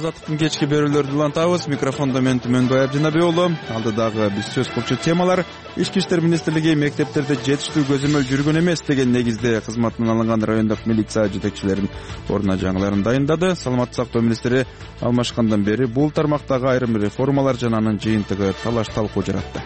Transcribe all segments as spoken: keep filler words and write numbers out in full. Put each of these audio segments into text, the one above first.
Азаттыктын кечки берүүлөрү улантабыз. Микрофондо мен Түмөнбай Абдинабек уулу. Алдыдагы биз сөз кылчу темалар: Ички иштер министрлиги мектептерде жетиштүү көзөмөл жүргөн эмес деген негизде кызматынан алынган райондук милиция жетекчилеринин ордуна жаңыларын дайындады. Саламаттык сактоо министри алмашкандан бери бул тармактагы айрым реформалар жана анын жыйынтыгы талаш талкуу жаратты.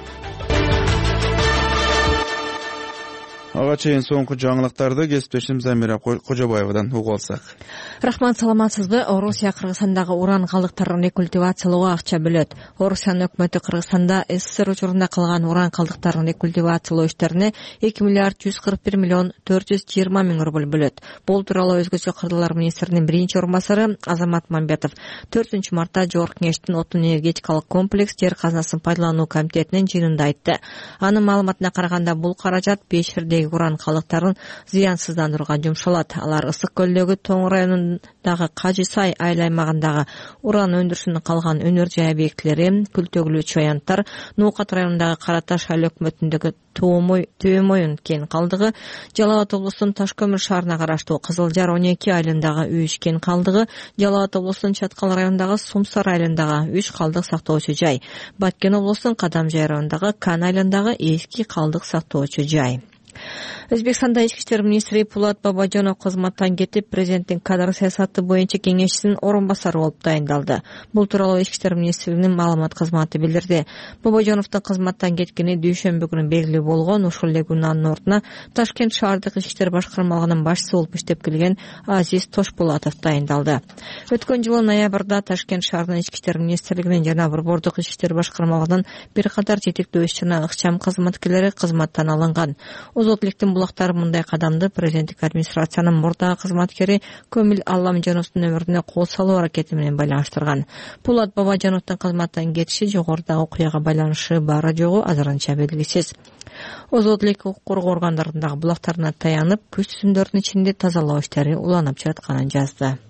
Ага чейин соңку жаңылыктарды кесиптешим Замира Кожобаевадан угуп алсак. Рахман, саламатсызбы? Орусия Кыргызстандагы уран калдыктарын рекультивациялоого акча бөлөт. Орусиянын өкмөтү Кыргызстанда СССР учурунда калган уран калдыктарын рекультивациялоо иштерине эки миллиард жүз кырк бир миллион төрт жүз жыйырма миң рубль бөлөт. Бул тууралуу Өзгөчө кырдалар министринин биринчи орун басары Азамат Мамбетов төртүнчү мартта Жогорку Кеңештин отун энергетикалык комплекс жер казынасын пайдалануу комитетинин жыйынында айтты. Анын маалыматына караганда, бул каражат беш жердеги уран калдыктарын зыянсыздандырууга жумшалат. Алар Ысык көлдөгү Тоң районундагы Кажы Сай айыл аймагындагы уран өндүрүшүнүн калган өнөр жай объектилери, Күлтөгүлүү чоянттар, Нуукат районундагы Караташ айыл өкмөтүндөгү Төөмойун кен калдыгы, Жалал Абад облусунун Ташкөмүр шаарына караштуу Кызылжар он эки айылындагы үч кен калдыгы, Жалал Абад облусунун Чаткал районундагы Сумсар айылындагы үч калдык сактоочу жай, Баткен облусунун Кадамжай районундагы Кан айылындагы эски калдык сактоочу жай. Өзбекстанда ички иштер министри Пулат Бабажанов кызматтан кетип, президенттин кадр саясаты боюнча кеңешчисинин орун басары болуп дайындалды. Бул тууралуу ички иштер министрлигинин маалымат кызматы билдирди. Бабажановдун кызматтан кеткени дүйшөмбү күнү белгилүү болгон. Ушул эле күнү анын ордуна Ташкент шаардык ички иштер башкармалыгынын башчысы болуп иштеп келген Азиз Тошпулатов дайындалды. Өткөн жылы ноябрда Ташкент шаарынын ички иштер министрлигинин жана Борбордук ички иштер башкармалыгынын бир катар жетектөө иш жана ыкчам кызматкерлери кызматтан алынган. Озотликтин булактары мындай кадамды президенттик администрациянын мурдагы кызматкери Көмүл Алламжановдун өмүрүнө кол салуу аракети менен байланыштырган. Пулат Бабажановдун кызматтан кетиши жогорудагы окуяга байланышы бары жогу азырынча белгисиз. Озотлик укук коргоо органдарынын дагы булактарына таянып, күч түзүмдөрдүн ичинде тазалоо иштери уланып жатканын жазды.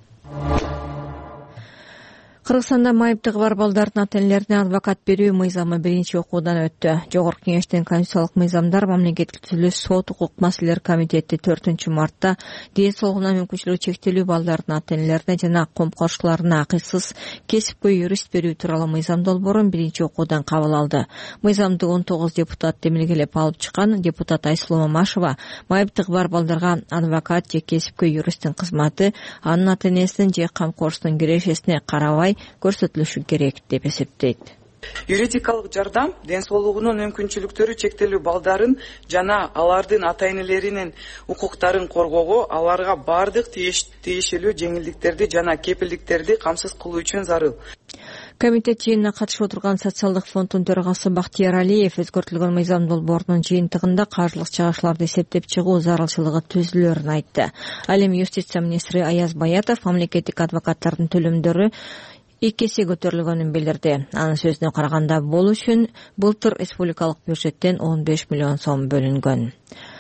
Кыргызстанда майыптыгы бар балдардын ата-энелерине адвокат берүү мыйзамы биринчи окуудан өттү. Жогорку Кеңештин конституциялык мыйзамдар, мамлекеттик түзүлүш, сот укук маселелери комитети төртүнчү мартта ден соолугуна мүмкүнчүлүгү чектелүү балдардын ата-энелерине жана ком каршыларына акыйсыз кесипкөй юрист берүү тууралуу мыйзам долбоорун биринчи окуудан кабыл алды. Мыйзамды он тогуз депутат демилгелеп алып чыккан. Депутат Айсулуу Мамашева майыптыгы бар балдарга адвокат же кесипкөй юристтин кызматы анын ата-энесинин же камкорусунун кирешесине карабай көрсөтүлүшү керек деп эсептейт. Юридикалык жардам ден соолугунун мүмкүнчүлүктөрү чектелүү балдарын жана алардын ата-энелеринин укуктарын коргоого, аларга бардык тиешелүү жеңилдиктерди жана кепилдиктерди камсыз кылуу үчүн зарыл. Комитет жыйынына катышып отурган социалдык фонддун төрагасы Бактияр Алиев өзгөртүлгөн мыйзам долбоорунун жыйынтыгында каржылык чыгышууларды эсептеп чыгуу зарылчылыгы түзүлөрүн айтты. Ал эми юстиция министри Аяз Баятов мамлекеттик адвокаттардын төлөмдөрү эки эсе көтөрүлгөнүн билдирди. Анын сөзүнө караганда, бул үчүн былтыр республикалык бюджеттен он беш миллион сом бөлүнгөн.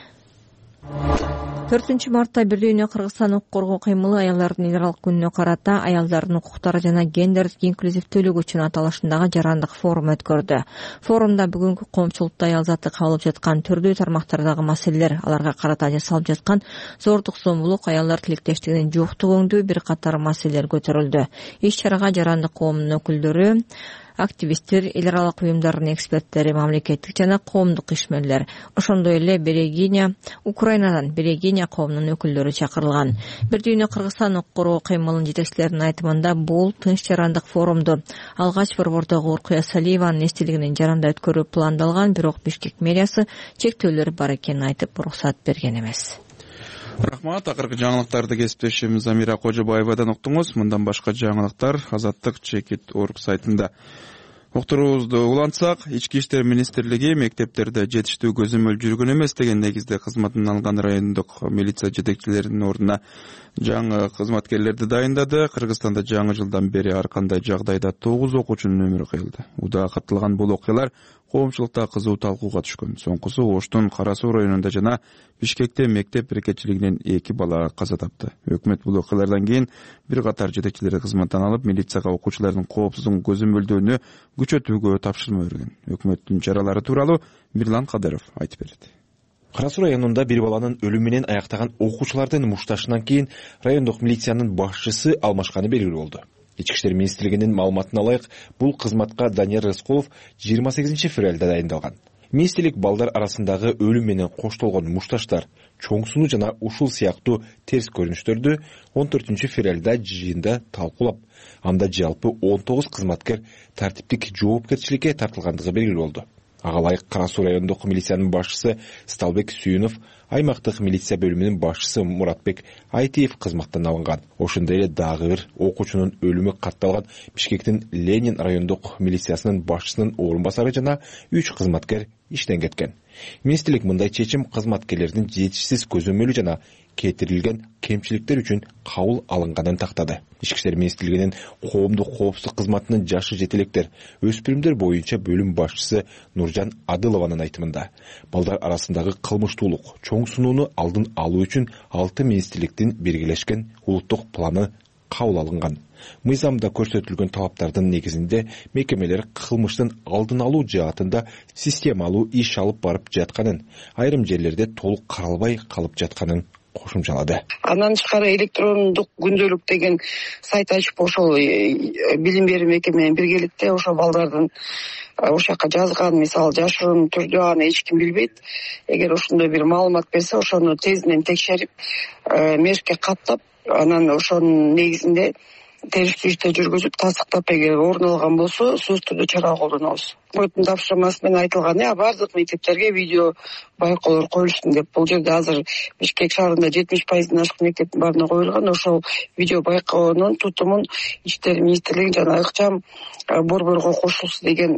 төртүнчү мартта Бир дүйнө Кыргызстан укук коргоо кыймылы аялдардын эл аралык күнүнө карата аялдардын укуктары жана гендердик инклюзивдүүлүк үчүн аталышындагы жарандык форум өткөрдү. Форумда бүгүнкү коомчулукта аял заты кабылып жаткан түрдүү тармактардагы маселелер, аларга карата жасалып жаткан зордук зомбулук, аялдар тилектештигинин жуктугу өңдүү бир катар маселелер көтөрүлдү. Иш чарага жарандык коомдун өкүлдөрү, активисттер, эл аралык уюмдардын эксперттери, мамлекеттик жана коомдук ишмерлер, ошондой эле Берегиня, Украинадан Берегиня коомунун өкүлдөрү чакырылган. Бир дүйнө Кыргызстан укук коргоо кыймылынын жетекчилеринин айтымында, бул тынч жарандык форумду алгач борбордогу Уркуя Салиеванын эстелигинин жаранда өткөрүү пландалган, бирок Бишкек мэриясы чектөөлөр бар экенин айтып, уруксат берген эмес. Рахмат. Акыркы жаңылыктарды кесиптешим Замира Кожобаевадан уктуңуз. Мындан башка жаңылыктар Азаттык чекит орг сайтында. Уктуруубузду улантсак, Ички иштер министрлиги мектептерде жетиштүү көзөмөл жүргөн эмес деген негизде кызматынан алган райондук милиция жетекчилеринин ордуна жаңы кызматкерлерди дайындады. Кыргызстанда жаңы жылдан бери ар кандай жагдайда тогуз окуучунун өмүрү кыйылды. Удаа катталган бул окуялар коомчулукта кызуу талкууга түшкөн. Соңкусу Оштун Кара Суу районунда жана Бишкекте мектеп бирикетчилигинен эки бала каза тапты. Өкмөт бул окуялардан кийин бир катар жетекчилери кызматтан алып, милицияга окуучулардын коопсуздугун көзөмөлдөөнү күчөтүүгө тапшырма берген. Өкмөттүн чаралары тууралуу Бирлан Кадыров айтып берди. Кара Суу районунда бир баланын өлүмү менен аяктаган окуучулардын мушташынан кийин райондук милициянын башчысы алмашканы белгилүү болду. Ички иштер министрлигинин маалыматына ылайык, бул кызматка Данияр Рыскулов жыйырма сегизинчи февралда дайындалган. Министрлик балдар арасындагы өлүм менен коштолгон мушташтар, чоң сунуу жана ушул сыяктуу терс көрүнүштөрдү он төртүнчү февралда жыйында талкуулап, анда жалпы он тогуз кызматкер тартиптик жоопкерчиликке тартылгандыгы белгилүү болду. Ага ылайык Кара Суу райондук милициянын башчысы Сталбек Сүйүнов, аймактык милиция бөлүмүнүн башчысы Муратбек Айтиев кызматтан алынган. Ошондой эле дагы бир окуучунун өлүмү катталган Бишкектин Ленин райондук милициясынын башчысынын орун басары жана үч кызматкер иштен кеткен. Министрлик мындай чечим кызматкерлердин жетишсиз көзөмөлү жана кетирилген кемчиликтер үчүн кабыл алынганын тактады. Ички иштер министрлигинин коомдук коопсуздук кызматынын жашы жетелектер, өспүрүмдөр боюнча бөлүм башчысы Нуржан Адылованын айтымында, балдар арасындагы кылмыштуулук, чоң сунууну алдын алуу үчүн алты министрликтин биргелешкен улуттук планы кабыл алынган. Мыйзамда көрсөтүлгөн талаптардын негизинде мекемелер кылмыштын алдын алуу жаатында системалуу иш алып барып жатканын, айрым жерлерде толук каралбай калып жатканын кошумчалады. Андан тышкары электрондук күндөлүк деген сайт ачып, ошол билим берүү мекеме менен биргеликте ошо балдардын ошол жака жазган, мисалы жашыруун түрдө аны эч ким билбейт. Эгер ошондой бир маалымат берсе, ошону тезинен текшерип, мешке каттап, анан ошонун негизинде териштүү иште жүргүзүп, тастыктап, эгер орун алган болсо, сөзсүз түрдө чара колдонобуз. Өкмөттүн тапшырмасы менен айтылган, а бардык мектептерге видео байкоолор коюлсын деп. Бул жерде азыр Бишкек шаарында жетимиш пайыздан ашык мектептин баарына коюлган. Ошол видео байкоонун тутумун Ички иштер министрлиги жана ыкчам борборго кошулсун деген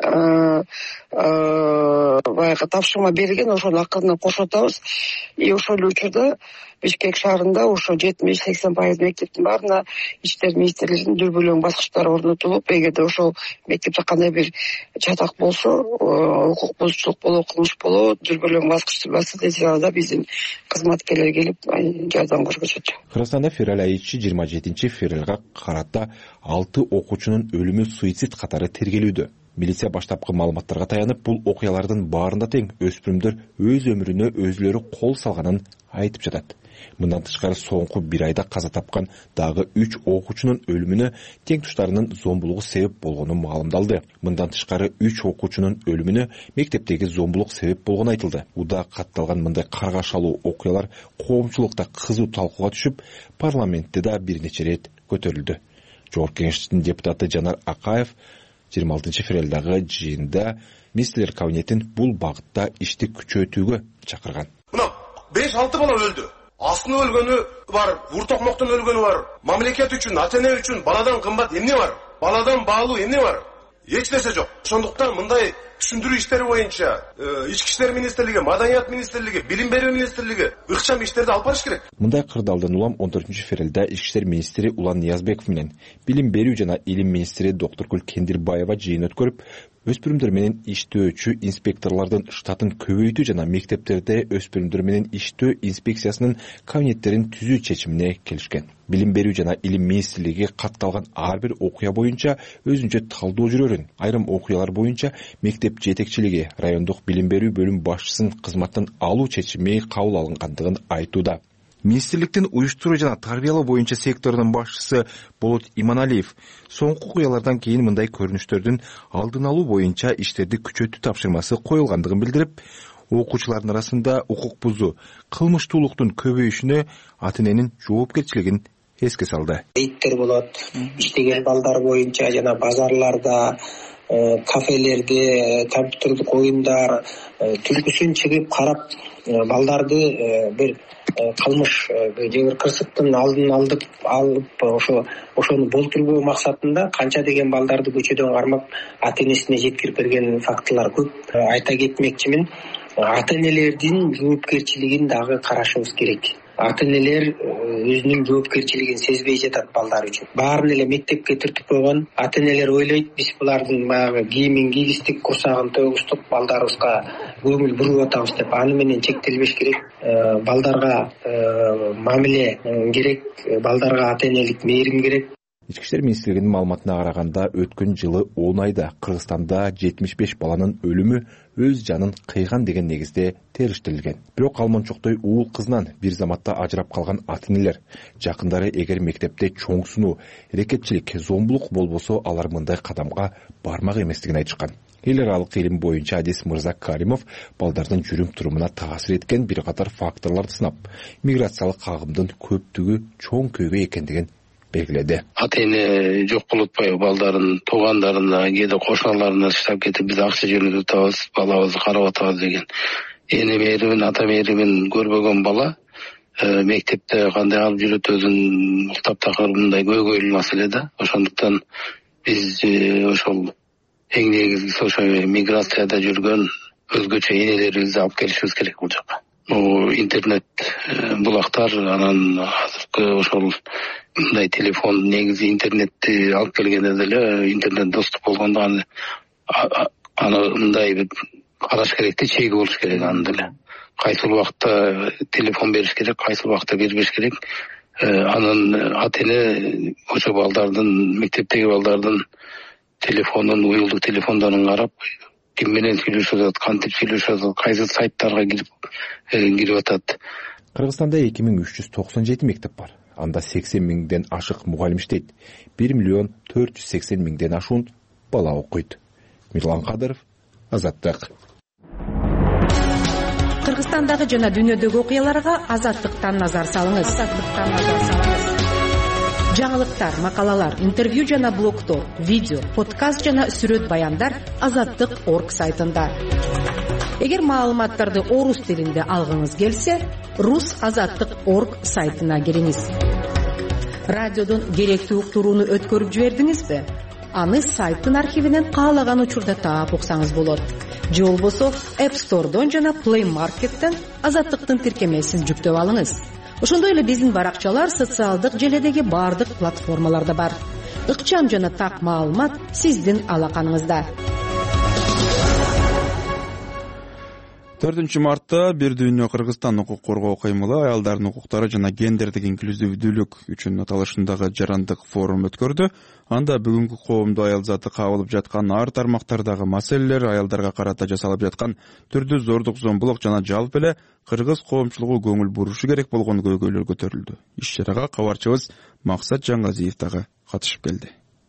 баягы тапшырма берилген. Ошону акырынан кошуп атабыз. И ошол учурда Бишкек шаарында ошо жетимиш сексен пайыз мектептин баарына Ички иштер министрлигинин дүрбөлөң баскычтары орнотулуп, эгерде ошол мектепте кандай бир чатак болсо, укук бузуучулук болобу, кылмыш болобу, дүрбөлөң баскычты басса тез арада биздин кызматкерлер келип жардам көрсөтөт. Кыргызстанда февраль айы ичи жыйырма жетинчи февралга карата алты окуучунун өлүмү суицид катары тергелүүдө. Милиция баштапкы маалыматтарга таянып, бул окуялардын баарында тең өспүрүмдөр өз өмүрүнө өзүлөрү кол салганын айтып жатат. Мындан тышкары соңку бир айда каза тапкан дагы үч окуучунун өлүмүнө тең туштарынын зомбулугу себеп болгону маалымдалды. Мындан тышкары үч окуучунун өлүмүнө мектептеги зомбулук себеп болгону айтылды. Уда катталган мындай каргашалуу окуялар коомчулукта кызуу талкууга түшүп, парламентте да бир нече рет көтөрүлдү. Жогорку Кеңештин депутаты Жанар Акаев жыйырма алтынчы февралдагы жыйында министрлер кабинетин бул багытта ишти күчөтүүгө чакырган. Мына беш алты бала өлдү. Астын өлгөнү бар, уртокмоктон өлгөнү бар. Мамлекет үчүн, ата-эне үчүн баладан кымбат эмне бар? Баладан баалуу эмне бар? Эч нерсе жок. Ошондуктан мындай түшүндүрүү иштери боюнча Ички иштер министрлиги, Маданият министрлиги, Билим берүү министрлиги ыкчам иштерди алып барыш керек. Мындай кырдаалдан улам он төртүнчү февралда Ички иштер министри Улан Ниязбеков менен Билим берүү жана илим министри Доктургүл Кендирбаева жыйын өткөрүп, өспүрүмдөр менен иштөөчү инспекторлордун штатын көбөйтүү жана мектептерде өспүрүмдөр менен иштөө инспекциясынын кабинеттерин түзүү чечимине келишкен. Билим берүү жана илим министрлиги катталган ар бир окуя боюнча өзүнчө талдоо жүрөрүн, айрым окуялар боюнча мектеп жетекчилиги, райондук билим берүү бөлүм башчысын кызматтан алуу чечими кабыл алынгандыгын айтууда. Министрликтин уюштуруу жана тарбиялоо боюнча секторунун башчысы Болот Иманалиев соңку окуялардан кийин мындай көрүнүштөрдүн алдын алуу боюнча иштерди күчөтүү тапшырмасы коюлгандыгын билдирип, окуучулардын арасында укук бузуу, кылмыштуулуктун көбөйүшүнө ата-эненин жоопкерчилигин эске салды. Иттер болот, иштеген балдар боюнча жана базарларда, кафелерде, компьютердик оюндар түлкүсүн чыгып карап, балдарды бир кылмыш же бир кырсыктын алдын алдып алып, ошо ошону болтурбоо максатында канча деген балдарды көчөдөн кармап ата-энесине жеткирип берген фактылар көп. Айта кетмекчимин, ата-энелердин жоопкерчилигин дагы карашыбыз керек. Ата-энелер өзүнүн жоопкерчилигин сезбей жатат балдар үчүн. Баарын эле мектепке түртүп койгон. Ата-энелер ойлойт, биз булардын баягы кийимин кийгиздик, курсагын тогуздук, балдарыбызга көңүл буруп атабыз деп. Аны менен чектелбеш керек. Балдарга мамиле керек, балдарга ата-энелик мээрим керек. Ички иштер министрлигинин маалыматына караганда өткөн жылы он айда Кыргызстанда жетимиш беш баланын өлүмү өз жанын кыйган деген негизде териштирилген. Бирок Алмончоктой уул кызынан бир заматта ажырап калган ата-энелер жакындары эгер мектепте чоң сунуу, эрекетчилик, зомбулук болбосо алар мындай кадамга бармак эместигин айтышкан. Эл аралык илим боюнча адис Мырза Каримов балдардын жүрүм турумуна таасир эткен бир катар факторлорду сынап, миграциялык агымдын көптүгү чоң көйгөй экендигин белгиледи. Ата-эне жок болуп атпайбы, балдарын туугандарына, кээде кошуналарына таштап кетип, биз акча жөнөтүп атабыз, балабызды карап атабыз деген. Эне мээримин, ата мээримин көрбөгөн бала мектепте кандай алып жүрөт өзүн уктап такыр мындай көйгөйлүү маселе да. Ошондуктан биз ошол эң негизгиси ошо миграцияда жүргөн өзгөчө энелерибизди алып келишибиз керек бул жака. Интернет булактар, анан азыркы ошол мындай телефон негизи интернетти алып келгенде деле интернет доступ болгондо аны аны мындай бир караш керек да, чеги болуш керек аны деле. Кайсыл убакта телефон бериш керек, кайсыл убакта бербеш керек. Анан ата-эне ошо балдардын, мектептеги балдардын телефонун, уюлдук телефондорун карап, ким менен сүйлөшүп атат, кантип сүйлөшүп атат, кайсы сайттарга кирип кирип атат. Кыргызстанда эки миң үч жүз токсон жети мектеп бар. Анда сексен миңден ашык мугалим иштейт. бир миллион төрт жүз сексен миңден ашуун бала окуйт. Мирлан Кадыров, Азаттык. Кыргызстандагы жана дүйнөдөгү окуяларга Азаттыктан назар салыңыз. Азаттыктан назар салыңыз. Жаңылыктар, макалалар, интервью жана блогтор, видео, подкаст жана сүрөт баяндар азаттык точка орг сайтында. Эгер маалыматтарды орус тилинде алгыңыз келсе, рус азаттык точка орг сайтына кириңиз. Радиодон керектүү уктурууну өткөрүп жибердиңизби? Аны сайттын архивинен каалаган учурда таап уксаңыз болот. Же болбосо App Store'дон жана Play Market'тен азаттыктын тиркемесин жүктөп алыңыз. Ошондой эле биздин баракчалар социалдык желедеги бардык платформаларда бар. Ыкчам жана так маалымат сиздин алаканыңызда. төртүнчү мартта Бир дүйнө Кыргызстан укук коргоо кыймылы аялдардын укуктары жана гендердик инклюзивдүүлүк үчүн аталышындагы жарандык форум өткөрдү. Анда бүгүнкү коомдо аял заты кабылып жаткан ар тармактардагы маселелер, аялдарга карата жасалып жаткан түрдүү зордук, зомбулук жана жалпы эле кыргыз коомчулугу көңүл бурушу керек болгон көйгөйлөр көтөрүлдү. Иш-чарага кабарчыбыз Максат Жаңгазиев дагы катышып келди.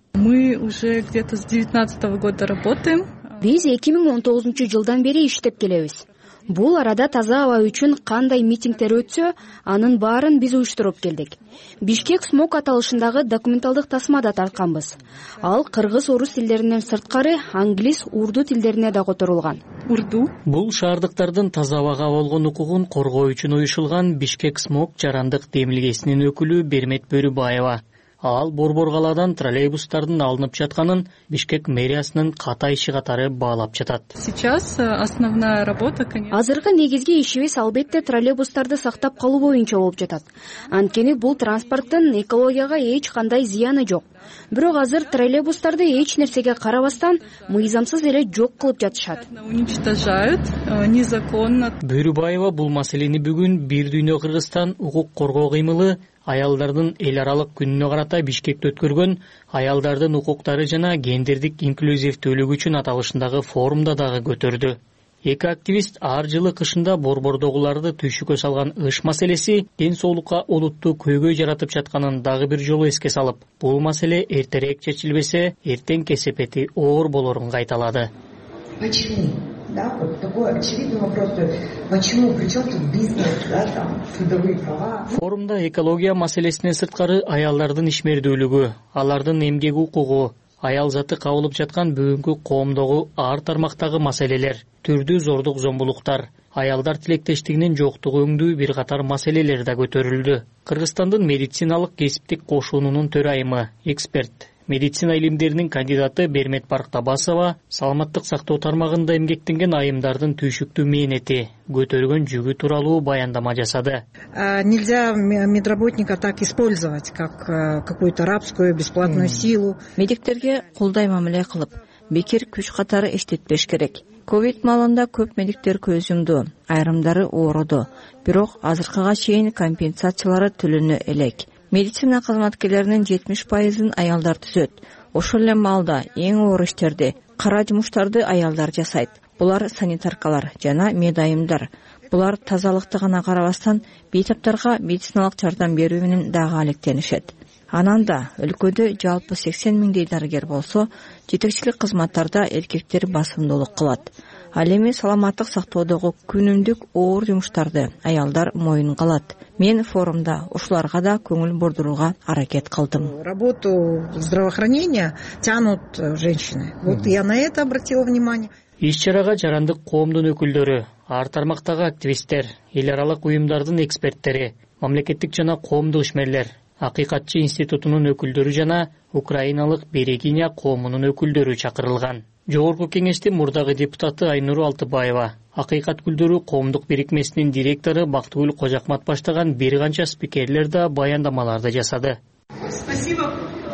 Мы уже где-то с девятнадцатого года работаем. Биз эки миң он тогузунчу жылдан бери иштеп келебиз. Бул арада таза аба үчүн кандай митингдер өтсө, анын баарын биз уюштуруп келдик. Бишкек смог аталышындагы документалдык тасма да тартканбыз. Ал кыргыз, орус тилдеринен сырткары англис, урду тилдерине да которулган. Урду. Бул шаардыктардын таза абага болгон укугун коргоо үчүн уюшулган Бишкек смог жарандык демилгесинин өкүлү Бермет Бөрүбаева. Ал Борбор калаадан троллейбустардын алынып жатканын Бишкек мэриясынын ката иши катары баалап жатат. Сейчас основная работа, конечно. Азыркы негизги ишибиз албетте троллейбустарды сактап калуу боюнча болуп жатат. Анткени бул транспорттун экологияга эч кандай зыяны жок. Бирок азыр троллейбустарды эч нерсеге карабастан мыйзамсыз эле жок кылып жатышат. Уничтожают незаконно. Бөрүбаева бул маселени бүгүн Бир дүйнө Кыргызстан укук коргоо кыймылы аялдардын эл аралык күнүнө карата Бишкекте өткөргөн аялдардын укуктары жана гендердик инклюзивдүүлүк үчүн аталышындагы форумда дагы көтөрдү. Эки активист ар жылы кышында борбордогуларды түйшүккө салган ыш маселеси ден соолукка олуттуу көйгөй жаратып жатканын дагы бир жолу эске салып, бул маселе эртерээк чечилбесе, эртең кесепети оор болорун кайталады. Почему? Да, вот такой очевидный вопрос. Почему? Причем тут бизнес, да, там, трудовые права. Форумда экология маселесинен сырткары аялдардын ишмердүүлүгү, алардын эмгек укугу, аял заты кабылып жаткан бүгүнкү коомдогу ар тармактагы маселелер, түрдүү зордук, зомбулуктар, аялдар тилектештигинин жоктугу өңдүү бир катар маселелер да көтөрүлдү. Кыргызстандын медициналык кесиптик кошуунунун төрайымы, эксперт, медицина илимдеринин кандидаты Бермет Барктабасова саламаттык сактоо тармагында эмгектенген айымдардын түйшүктүү мээнети, көтөргөн жүгү тууралуу баяндама жасады. Нельзя медработника так использовать, как какую-то рабскую бесплатную силу. Медиктерге кулдай мамиле кылып, бекер күч катары иштетпеш керек. Ковид маалында көп медиктер көз жумду, айрымдары ооруду. Бирок азыркыга чейин компенсациялары төлөнө элек. медицина кызматкерлеринин жетимиш пайызын аялдар түзөт. Ошол эле маалда эң оор иштерди, кара жумуштарды аялдар жасайт. Булар санитаркалар жана медайымдар. Булар тазалыкты гана карабастан бейтаптарга медициналык жардам берүү менен дагы алектенишет. Анан да өлкөдө жалпы сексен миңдей дарыгер болсо, жетекчилик кызматтарда эркектер басымдуулук кылат. Ал эми саламаттык сактоодогу күнүмдүк оор жумуштарды аялдар моюнга алат. Мен форумда ушуларга да көңүл бурдурууга аракет кылдым. Работу здравоохранения тянут женщины. Вот я на это обратила внимание. Иш-чарага жарандык коомдун өкүлдөрү, ар тармактагы активисттер, эл аралык уюмдардын эксперттери, мамлекеттик жана коомдук ишмерлер, Акыйкатчы институтунун өкүлдөрү жана украиналык Берегиня коомунун өкүлдөрү чакырылган. Жогорку кеңештин мурдагы депутаты Айнур Алтыбаева, Акыйкат күлдөрү коомдук бирикмесинин директору Бактыгүл Кожакмат баштаган бир канча спикерлер да баяндамаларды жасады. Спасибо.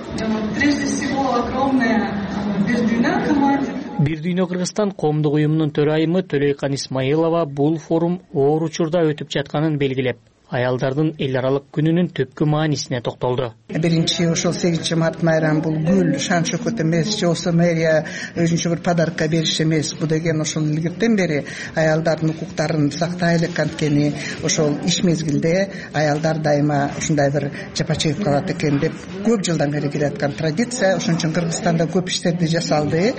Прежде всего огромное Бердүйнө команде. Бирдүйнө Кыргызстан коомдук уюмунун төрайымы Төлөйкан Исмаилова бул форум оор учурда өтүп жатканын белгилеп, аялдардын эл аралык күнүнүн түпкү маанисине токтолду. Биринчи ошол сегизинчи март майрам бул гүл, шан шөкөт эмес, же болбосо мэрия өзүнчө бир подарка бериш эмес. Бул деген ошол илгертен бери аялдардын укуктарын сактайлык, анткени ошол иш мезгилде аялдар дайыма ушундай бир жапа чегип калат экен деп көп жылдан бери келаткан традиция. Ошон үчүн Кыргызстанда көп иштерди жасалды.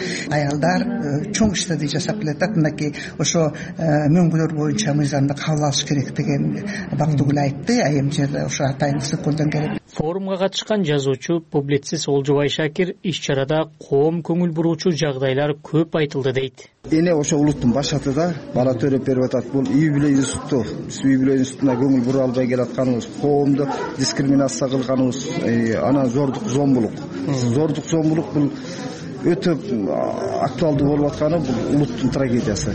Аялдар чоң иштерди жасап келатат. Мынакей ошо мөңгүлөр боюнча мыйзамды кабыл алыш керек деген айтты, айым жерде ошо атайын колдон келип. Форумга катышкан жазуучу, публицист Олжубай Шакир иш-чарада коом көңүл буруучу жагдайлар көп айтылды дейт. Эне ошо улуттун башатыда бала төрөп берип атат. Бул үй-бүлө институту, биз үй-бүлө институтуна көңүл бура албай келатканыбыз, коомду дискриминация кылганыбыз, анан зордук, зомбулук. Зордук, зомбулук бул өтө актуалдуу болуп атканы бул улуттун трагедиясы.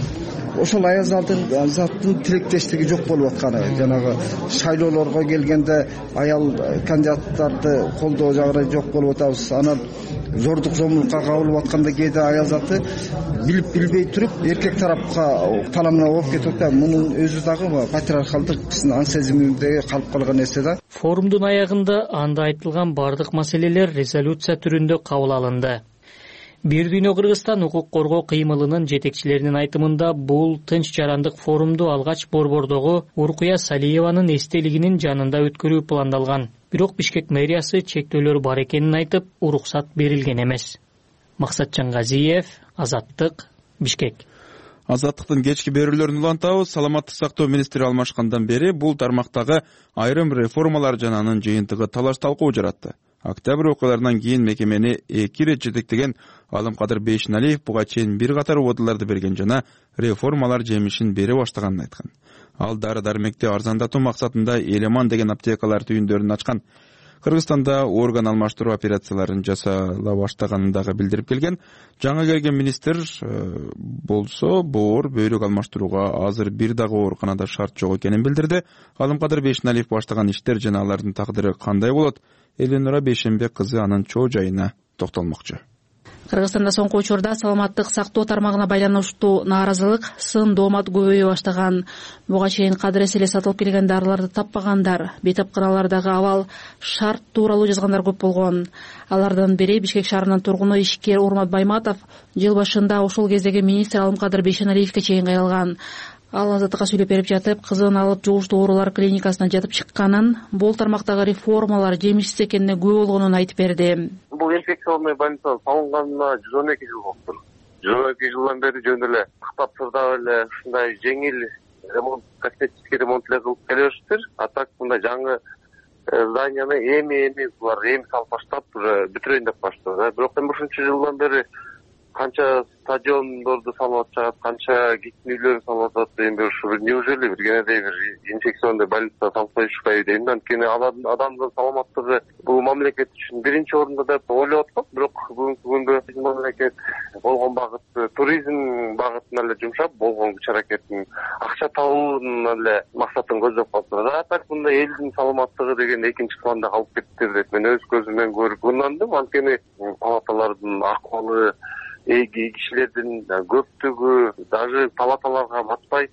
Ошол аялдардын заттын тилектештиги жок болуп атканы, жанагы шайлоолорго келгенде аял кандидаттарды колдоо жагы жок болуп атабыз. Анан зордук, зомбулукка кабылып атканда кээде аял заты билип билбей туруп эркек тарапка таламына болуп кетип атат. Мунун өзү дагы патриархалдык биздин аң сезимибизде калып калган нерсе да. Форумдун аягында анда айтылган бардык маселелер резолюция түрүндө кабыл алынды. Бирдүйнө Кыргызстан укук коргоо кыймылынын жетекчилеринин айтымында бул тынч жарандык форумду алгач Борбордогу Уркуя Салиеванын эстелигинин жанында өткөрүү пландалган. Бирок Бишкек мэриясы чектөөлөр бар экенин айтып, уруксат берилген эмес. Максатжан Газиев, Азаттык, Бишкек. Азаттыктын кечки берүүлөрүн улантабыз. Саламаттык сактоо министри алмашкандан бери бул тармактагы айрым реформалар жана анын жыйынтыгы талаш талкуу жаратты. Октябрь окуяларынан кийин мекемени эки ирет жетектеген Алымкадыр Бейшеналиев буга чейин бир катар убадаларды берген жана реформалар жемишин бере баштаганын айткан. Ал дары-дармекти арзандатуу максатында Элеман деген аптекалар түйүндөрүн ачкан. Кыргызстанда орган алмаштыруу операцияларын жасала баштаганын дагы билдирип келген. Жаңы келген министр болсо боор бөйрөк алмаштырууга азыр бир дагы ооруканада шарт жок экенин билдирди. Алымкадыр Бейшеналиев баштаган иштер жана алардын тагдыры кандай болот? Эленора Бейшенбек кызы анын чоо жайына токтолмокчу. Кыргызстанда соңку учурда саламаттык сактоо тармагына байланыштуу нааразылык, сын доомат көбөйө баштаган. Буга чейин кадырес эле сатылып келген дарыларды таппагандар, бейтапканалардагы абал шарт тууралуу жазгандар көп болгон. Алардын бири Бишкек шаарынын тургуну ишкер Урмат Байматов жыл башында ошол кездеги министр Алымкадыр Бейшеналиевке чейин кайрылган. Ал Азаттыкка сүйлөп берип жатып, кызын алып жугуштуу оорулар клиникасына жатып чыкканын, бул тармактагы реформалар жемишсиз экенине күбө болгонун айтып берди. Бул инфекционный больница салынганына жүз он эки жыл болуптур. жүз он эки жылдан бери жөн эле кыктап тырдап эле ушундай жеңил ремонт, косметический ремонт эле кылып келишиптир. А так мындай жаңы зданияны эми эми булар эми салып баштап уже бүтүрөйүн деп баштады. Бирок эми ушунча жылдан бери канча стадиондорду салып атышат, канча кичин үйлөр салып атат эми ушу неужели бир кенедей бир инфекционный больница салып коюшпайбы дейм да. Анткени адамдын саламаттыгы бул мамлекет үчүн биринчи орунда деп ойлоп аткам. Бирок бүгүнкү күндө биздин мамлекет болгон багыт туризм багытына эле жумшап, болгон күч аракетин акча табуунун эле максатын көздөп калды. А так мындай элдин саламаттыгы деген экинчи планда калып кетти деп мен өз көзүм менен көрүп кыйнандым. Анткени палаталардын акыбалы, эги кишилердин көптүгү даже палаталарга батпай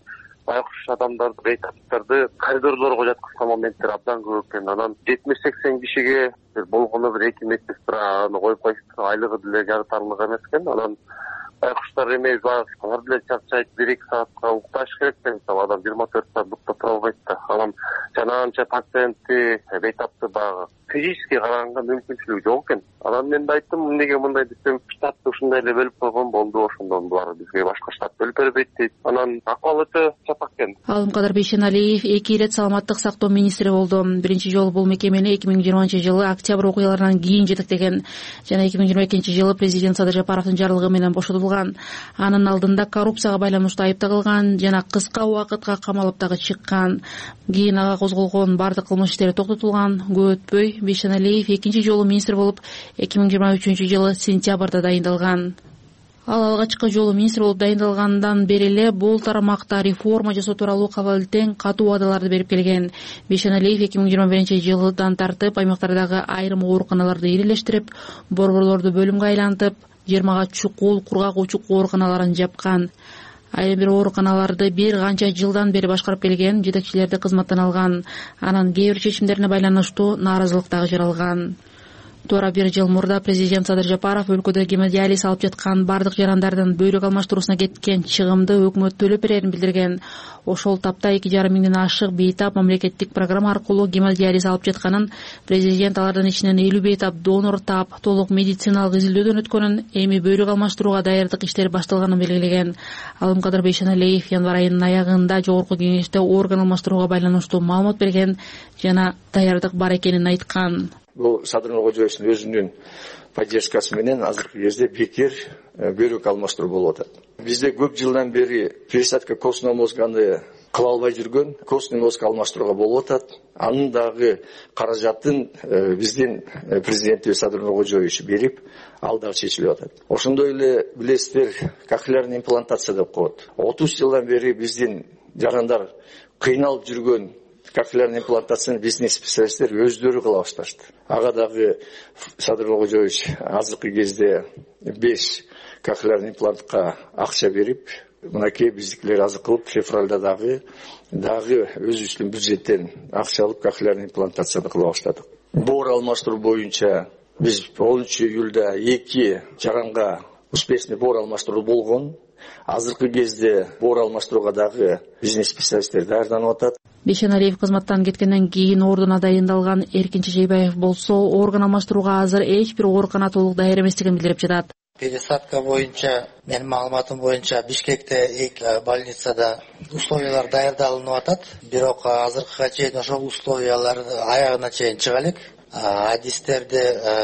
байкуш адамдарды, бейтаптарды коридорлорго жаткызган моменттер абдан көп экен. Анан жетимиш сексен кишиге болгону бир эки медсестра аны коюп коюшту, айлыгы деле жарытарлык эмес экен. Анан байкуштар эме алар деле чарчайт, бир эки саатка укташ керек да, мисалы адам жыйырма төрт саат бутта тура албайт да. Анан жанагынча пациентти, бейтапты баягы физически караганга мүмкүнчүлүгү жок экен. Анан мен да айттым, эмнеге мындай десем, штатты ушундай эле бөлүп койгон болду, ошондон булар бизге башка штат бөлүп бербейт дейт. Анан акыбал өтө чапак экен. Алымкадыр Бейшеналиев эки ирет саламаттык сактоо министри болду. Биринчи жолу бул мекемени эки миң жыйырманчы жылы октябрь окуяларынан кийин жетектеген жана эки миң жыйырма экинчи жылы президент Садыр Жапаровдун жарлыгы менен бошотулган. Анын алдында коррупцияга байланыштуу айыпталган жана кыска убакытка камалып дагы чыккан. Кийин ага козголгон бардык кылмыш иштери токтотулган. Көп өтпөй Бейшеналиев экинчи жолу министр болуп эки миң жыйырма үчүнчү жылы сентябрда дайындалган. Ал алгачкы жолу министр болуп дайындалгандан бери эле бул тармакта реформа жасоо тууралуу кабылтең катуу убадаларды берип келген. Бейшеналиев эки миң жыйырма биринчи жылдан тартып аймактардагы айрым ооруканаларды ирелештирип, борборлорду бөлүмгө айлантып, жыйырмага чукул, кургак учук ооруканаларын жапкан. Айрым бир ооруканаларды бир канча жылдан бери башкарып келген, жетекчилерди кызматтан алган. Анан кээ бир чечимдерине байланыштуу нааразылык дагы жаралган. Туура бир жыл мурда президент Садыр Жапаров өлкөдө гемодиализ алып жаткан бардык жарандардын бөйрөк алмаштыруусуна кеткен чыгымды өкмөт төлөп берерин билдирген. Ошол тапта эки жарым миңден ашык бейтап мамлекеттик программа аркылуу гемодиализ алып жатканын, президент алардын ичинен элүү бейтап донор таап, толук медициналык изилдөөдөн өткөнүн, эми бөйрөк алмаштырууга даярдык иштери башталганын белгилеген. Алымкадыр Бейшеналиев январь айынын аягында жогорку кеңеште орган алмаштырууга байланыштуу маалымат берген жана даярдык бар экенин айткан. Бул Садыр Нуркожоевичтин өзүнүн поддержкасы менен азыркы кезде бекер бөйрөк алмаштыруу болуп атат. Бизде көп жылдан бери пересадка костного мозганы кыла албай жүргөн, костный мозг алмаштырууга болуп атат. Анын дагы каражатын биздин президентибиз Садыр Нуркожоевич берип, ал дагы чечилип атат. Ошондой эле билесиздер, кохлеарный имплантация деп коет. отуз жылдан бери биздин жарандар кыйналып жүргөн кохлеарный имплантацияны биздин специалисттер өздөрү кыла башташты. Ага дагы Садыр Нуркожоевич азыркы кезде беш кохлеарный имплантка акча берип, мынакей биздикилер азыр кылып, февралда дагы дагы өзүбүздүн бюджеттен акча алып кохлеарный имплантацияны кыла баштадык. Боор алмаштыруу боюнча биз онунчу июлда эки жаранга успешный боор алмаштыруу болгон. Азыркы кезде боор алмаштырууга дагы биздин специалисттер даярданып атат. Бейшеналиев кызматтан кеткенден кийин ордуна дайындалган Эркин Чечейбаев болсо, орган алмаштырууга азыр эч бир оорукана толук даяр эместигин билдирип жатат. Пересадка боюнча, менин маалыматым боюнча Бишкекте эки больницада условиялар даярдалынып атат. Бирок азыркыга чейин ошол условиялар аягына чейин чыга элек. Адистерди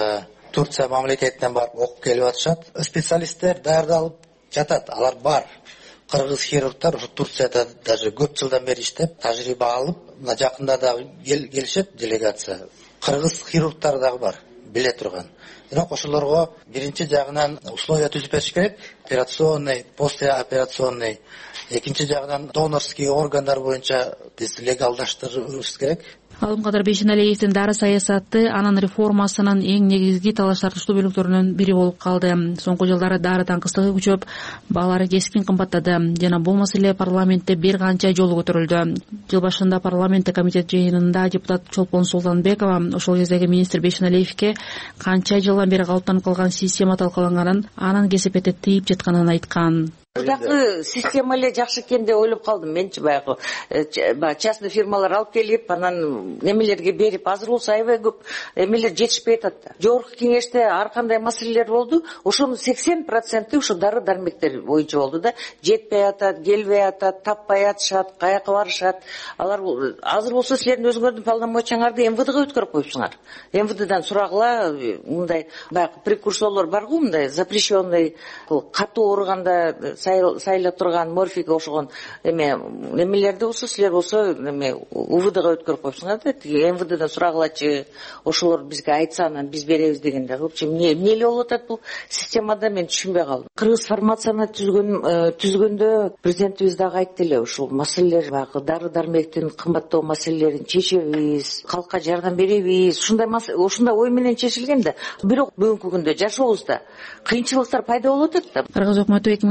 Турция мамлекетинен барып окуп келип атышат. Специалисттер даярдалып жатат, алар бар. Кыргыз хирургтар ушу Турцияда даже көп жылдан бери иштеп, тажрыйба алып, мына жакында да келишет делегация. Кыргыз хирургтар дагы бар, биле турган. Бирок ошолорго биринчи жагынан условия түзүп бериш керек, операционный, послеоперационный. Экинчи жагынан донорский органдар боюнча биз легалдаштырышыбыз керек. Алымкадыр Бейшеналиевдин дары саясаты анын реформасынын эң негизги талаш тартыштуу бөлүктөрүнүн бири болуп калды. Соңку жылдары дары таңкыстыгы күчөп, баалары кескин кымбаттады. Жана бул маселе парламентте бир канча жолу көтөрүлдү. Жыл башында парламентте комитет жыйынында депутат Чолпон Султанбекова ошол кездеги министр Бейшеналиевке канча жылдан бери калыптанып калган система талкаланганын, анын кесепетти тийип жатканын айткан. Мурдакы система эле жакшы экен деп ойлоп калдым менчи. Баягы частный фирмалар алып келип, анан немелерге берип, азыр болсо аябай көп эмелер жетишпей атат да. Жогорку кеңеште ар кандай маселелер болду, ошонун сексен проценти ушу дары дармектер боюнча болду да. Жетпей атат, келбей атат, таппай атышат, каяка барышат. Алар азыр болсо силердин өзүңөрдүн полномочияңарды эм вэ дэге өткөрүп коюпсуңар. эм вэ дэден сурагыла, мындай баягы прекурсорлор баргы, мындай запрещенный, катуу ооруганда сайла турган морфийге окшогон эме немелерди болсо силер болсо эме у вэ дэге өткөрүп коюпсуңар да. эм вэ дэден сурагалачы, ошолор бизге айтса анан биз беребиз дегенде. В общем, эмне эмне эле болуп атат бул системада, мен түшүнбөй калдым. Кыргыз фармацияны түзгөн түзгөндө президентибиз дагы айтты эле, ушул маселелер, баягы дары дармектин кымбаттоо маселелерин чечебиз, калкка жардам беребиз. Ушундай ушундай ой менен чечилген да. Бирок бүгүнкү күндө жашообузда кыйынчылыктар пайда болуп атат да. Кыргыз өкмөтү эки миң жыйырма үчүнчү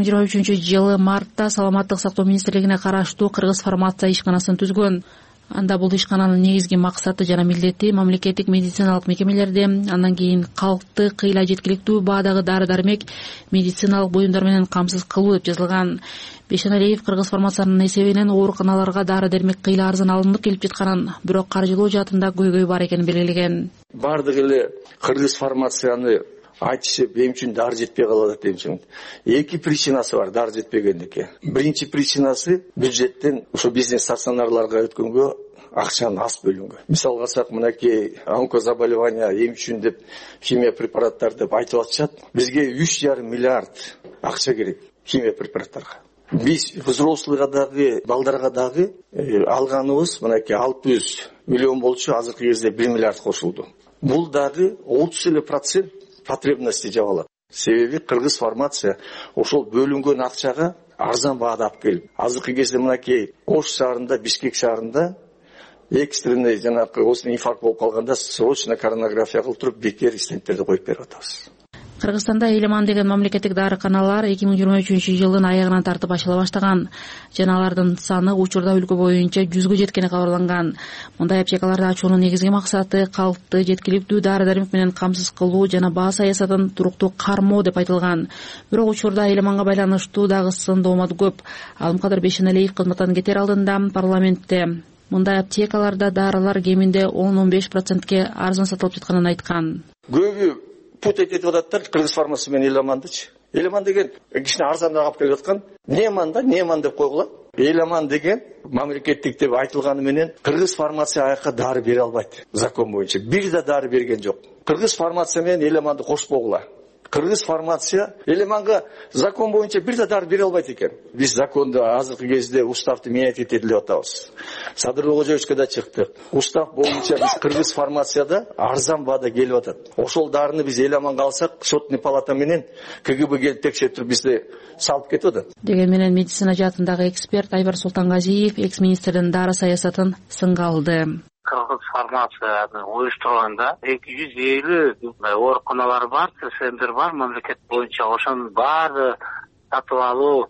үчүнчү жылы мартта саламаттык сактоо министрлигине караштуу Кыргыз фармация ишканасын түзгөн. Анда бул ишкананын негизги максаты жана милдети мамлекеттик медициналык мекемелерде, андан кийин калкты кыйла жеткиликтүү баадагы дары-дармек, медициналык буюмдар менен камсыз кылуу деп жазылган. Бейшеналиев Кыргыз фармациянын эсебинен ооруканаларга дары-дармек кыйла арзан алынып келип жатканын, бирок каржылоо жаатында көйгөй бар экенин белгилеген. Бардык эле Кыргыз фармацияны айтышып, эми үчүн дары жетпей калат деп үчүн. Эки причинасы бар дары жетпегендики. Биринчи причинасы бюджеттен ошо бизнес стационарларга өткөнгө акчаны аз бөлүнгөн. Мисалга алсак, мынакей онкозаболевания эми үчүн деп химия препараттар деп айтып атышат. Бизге үч жарым миллиард акча керек химия препараттарга. Биз взрослыйга дагы, балдарга дагы алганыбыз мынакей алтымыш миллион болчу, азыркы кезде бир миллиард кошулду. Бул дагы отуз эле процент потребности жабылат. Себеби Кыргыз фармация ошол бөлүнгөн акчага арзан баада алып келип, азыркы кезде мынакей Ош шаарында, Бишкек шаарында экстренный жанагы осындай инфаркт болуп калганда срочно коронарография кылып туруп бекер стенттерди коюп берип атабыз. Кыргызстанда Элеман деген мамлекеттик дарыканалар эки миң жыйырма үчүнчү жылдын аягынан тартып ачыла баштаган. Жана алардын саны учурда өлкө боюнча жүзгө жеткени кабарланган. Мындай аптекаларды ачуунун негизги максаты калкты жеткиликтүү дары-дармек менен камсыз кылуу жана баа саясатын туруктуу кармоо деп айтылган. Бирок учурда Элеманга байланыштуу дагы сын доомат көп. Алымкадыр Бейшеналиев кызматтан кетер алдында парламентте мындай аптекаларда дарылар кеминде он он беш процентке арзан сатылып жатканын айткан. Көбү путать этип ататтар Кыргыз фармация менен Элемандычы. Элеман деген кичине арзаныраак алып келип аткан. Неман да, Неман деп койгула. Элеман деген мамлекеттик деп айтылганы менен Кыргыз фармация аяка дары бере албайт. Закон боюнча бир да дары берген жок. Кыргыз фармация менен Элеманды кошпогула. Кыргыз фармация Элеманга закон боюнча бир да дары бере албайт экен. Биз законду азыркы кезде уставды менять этели деп атабыз. Садыр Кожоевичке да чыктык. Устав боюнча биз Кыргыз фармацияда арзан баада келип атат. Ошол дарыны биз Элеманга алсак, шотный палата менен КГБ келип текшертип бизди салып кетип атат. Деген менен медицина жаатындагы эксперт Айбар Султангазиев экс-министрдин дары саясатын сынга алды. Кыргыз фармацияны уюштурганда эки жүз элүү ооруканалар бар, ТСМдер бар, мамлекет боюнча ошонун баары сатып алуу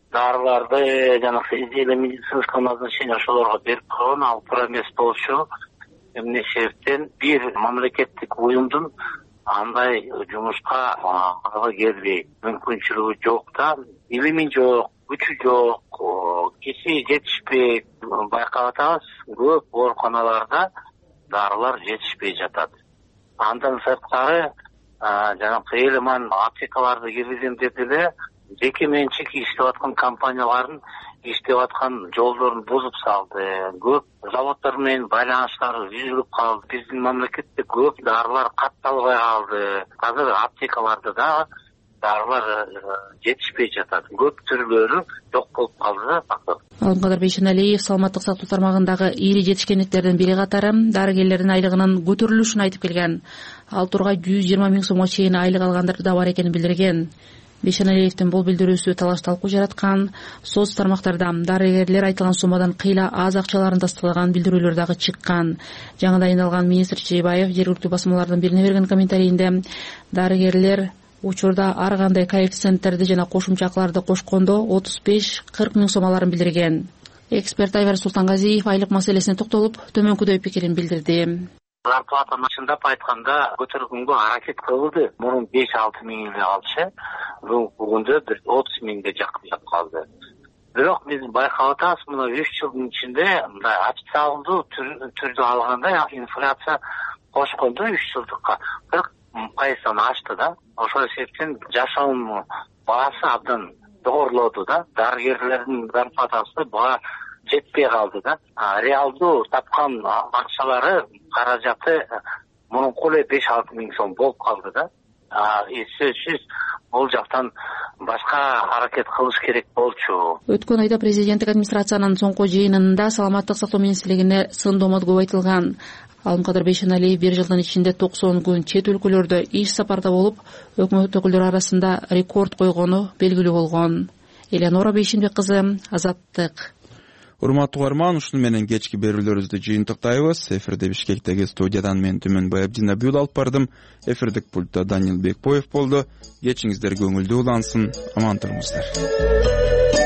дарыларды жана изделие медицинского назначения ошолорго берип койгон, ал туура эмес болчу. Эмне себептен бир мамлекеттик уюмдун андай жумушка ага келбей, мүмкүнчүлүгү жок да, илими жок, күчү жок, киши жетишпей. Байкап атабыз, көп ооруканаларда дарылар жетишпей жатат. Андан сырткары жанагы Элеман аптекаларды киргизем деп эле жеке менчик иштеп аткан компаниялардын иштеп аткан жолдорун бузуп салды. Көп заводдор менен байланыштары үзүлүп калды. Биздин мамлекетте көп дарылар катталбай калды. Азыр аптекаларда да дарылар жетишпей жатат. Көп түрлөрү жок болуп калды. Алымкадыр Бейшеналиев саламаттык сактоо тармагындагы ири жетишкендиктердин бири катары дарыгерлердин айлыгынын көтөрүлүшүн айтып келген. Ал тургай жүз жыйырма миң сомго чейин айлык алгандар да бар экенин билдирген. Бейшеналиевдин бул билдирүүсү талаш талкуу жараткан. Соц тармактарда дарыгерлер айтылган суммадан кыйла аз акчаларын тастылаган билдирүүлөр дагы чыккан. Жаңы дайындалган министр Чейбаев жергиликтүү басмалардын бирине берген комментарийинде дарыгерлер учурда ар кандай коэффициенттерди жана кошумча акыларды кошкондо отуз беш кырк миң сом аларын билдирген. Эксперт Айбар Султангазиев айлык маселесине токтолуп, төмөнкүдөй пикирин билдирди. Зарплатаны чындап айтканда көтөргөнгө аракет кылды. Мурун беш алты миң эле алчы, бүгүндө бир отуз миңге жакын калды. Бирок биз байкап атабыз, мына үч жылдын ичинде мындай официалдуу түрдө алганда инфляция кошкондо үч жылдыкка кырк пайыздан ашты да. Ошол себептен жашоонун баасы абдан жогорулоду да. Дарыгерлердин зарплатасы баа жетпей калды да. Реалдуу тапкан акчалары, каражаты мурунку эле беш алты миң сом болуп калды да. Сөзсүз бул жактан башка аракет кылыш керек болчу. Өткөн айда президенттик администрациянын соңку жыйынында саламаттык сактоо министрлигине сын доомат көп айтылган. Алымкадыр Бейшеналиев бир жылдын ичинде токсон күн чет өлкөлөрдө иш сапарда болуп, өкмөт өкүлдөрү арасында рекорд койгону белгилүү болгон. Элеонора Бейшенбек кызы, Азаттык. Урматтуу угарман, ушуну менен кечки берүүлөрүбүздү жыйынтыктайбыз. Эфирде Бишкектеги студиядан мен Түмөн Баябдин Абдул алып бардым. Эфирдик пультта Данил Бекбоев болду. Кечиңиздер көңүлдүү улансын. Аман туруңуздар.